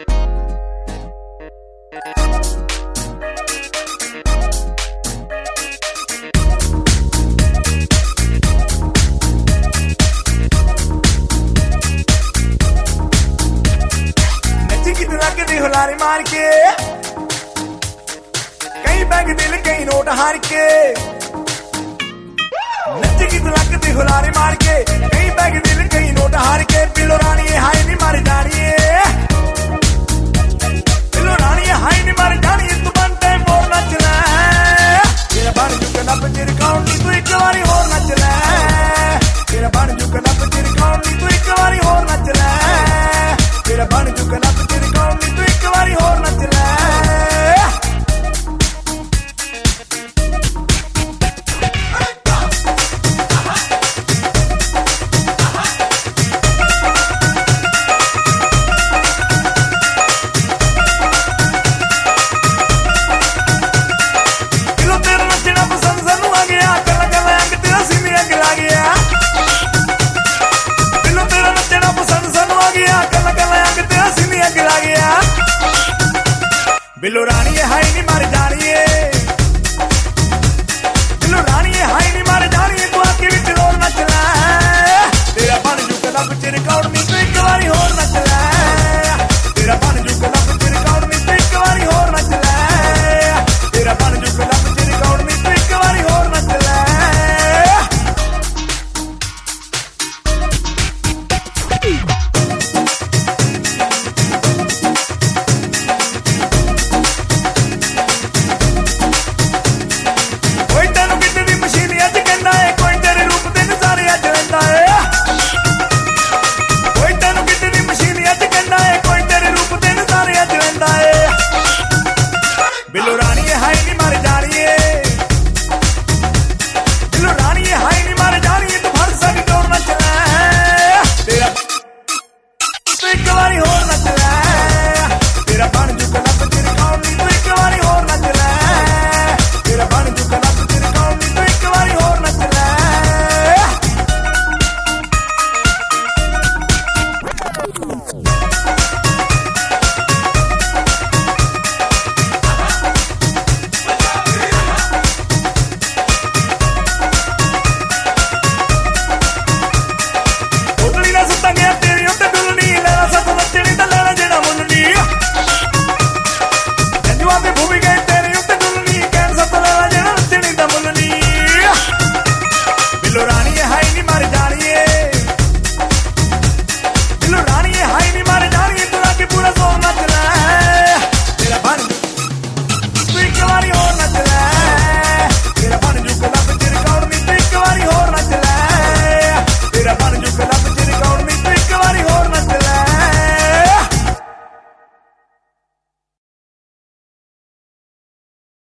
हुलारे मार के कई बैग दिल कई नोट हार के नच की लगती हुलारे मार के कई बैग दिल कई नोट हार के पिलो रानी हाय नी मार जानी पिलो रानी हाय नी मार जानी तू बनते मोर नच ले तेरा बन चुका नप तेरे काउंटी तू एक बारी और नच ले तेरा बन चुका नप तेरे काउंटी तू एक बारी और नच ले तेरा बन चुका नप तेरे काउंटी तू एक बारी और नच ले बिल्लो रानी हाय नी मार जानी बिल्लो रानी हाय नी मार जानी तू आके विच रोल नच ले तेरा बन चुका नप तेरे काउंटी तू एक बारी होर नच ले तेरा बन